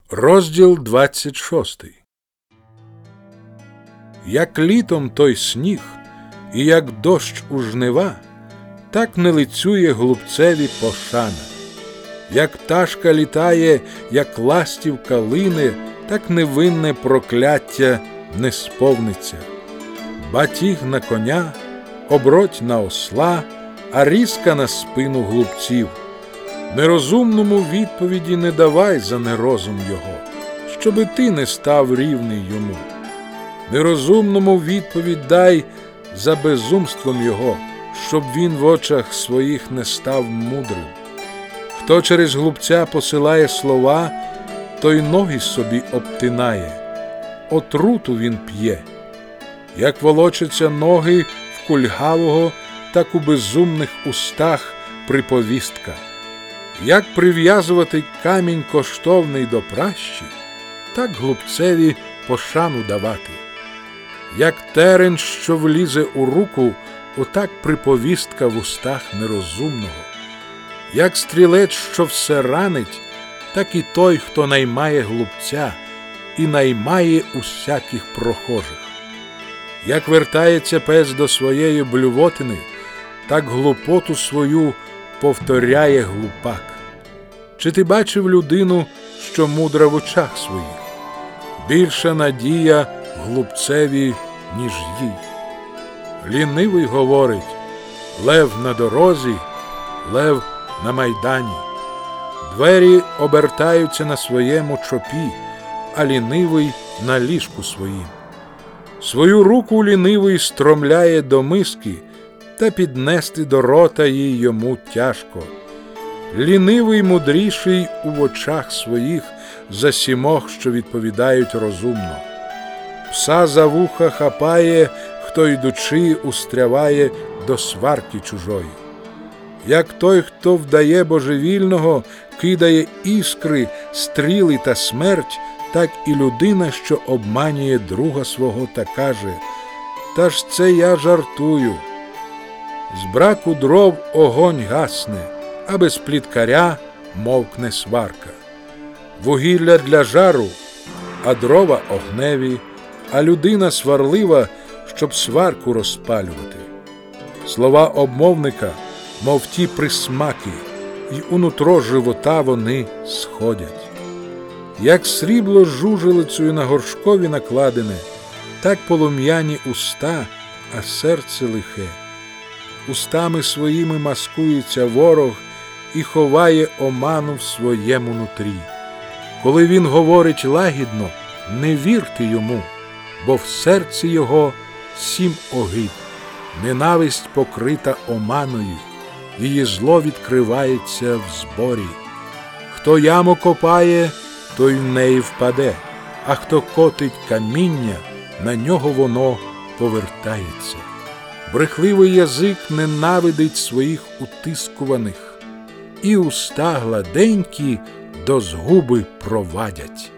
Розділ 26. Як літом той сніг, і як дощ у жнива, так не лицює глупцеві пошана. Як пташка літає, як ластівка лине, так невинне прокляття не сповниться. Батіг на коня, оброть на осла, а різка на спину глупців. Нерозумному відповіді не давай за нерозум його, щоби ти не став рівний йому. Нерозумному відповідь дай за безумством його, щоб він в очах своїх не став мудрим. Хто через глупця посилає слова, той ноги собі обтинає, отруту він п'є. Як волочаться ноги в кульгавого, так у безумних устах приповістка. Як прив'язувати камінь коштовний до пращі, так глупцеві пошану давати. Як терен, що влізе у руку, отак приповістка в устах нерозумного. Як стрілець, що все ранить, так і той, хто наймає глупця і наймає усяких прохожих. Як вертається пес до своєї блювотини, так глупоту свою повторяє глупак. Чи ти бачив людину, що мудра в очах своїх? Більша надія глупцеві, ніж їй. Лінивий говорить: лев на дорозі, лев на майдані. Двері обертаються на своєму чопі, а лінивий на ліжку своїм. Свою руку лінивий стромляє до миски, та піднести до рота їй йому тяжко. Лінивий мудріший у очах своїх за сімох, що відповідають розумно. Пса за вуха хапає, хто йдучи устряває до сварки чужої. Як той, хто вдає божевільного, кидає іскри, стріли та смерть, так і людина, що обманює друга свого та каже: «Та ж це я жартую». З браку дров огонь гасне, а без пліткаря мовкне сварка. Вугілля для жару, а дрова огневі, а людина сварлива, щоб сварку розпалювати. Слова обмовника, мов ті присмаки, й у нутро живота вони сходять. Як срібло жужелицею на горшкові накладене, так полум'яні уста, а серце лихе. Устами своїми маскується ворог і ховає оману в своєму нутрі. Коли він говорить лагідно, не вірте йому, бо в серці його 7 огид. Ненависть покрита оманою, її зло відкривається в зборі. Хто яму копає, той в неї впаде, а хто котить каміння, на нього воно повертається. Брехливий язик ненавидить своїх утискуваних, і уста гладенькі до згуби провадять.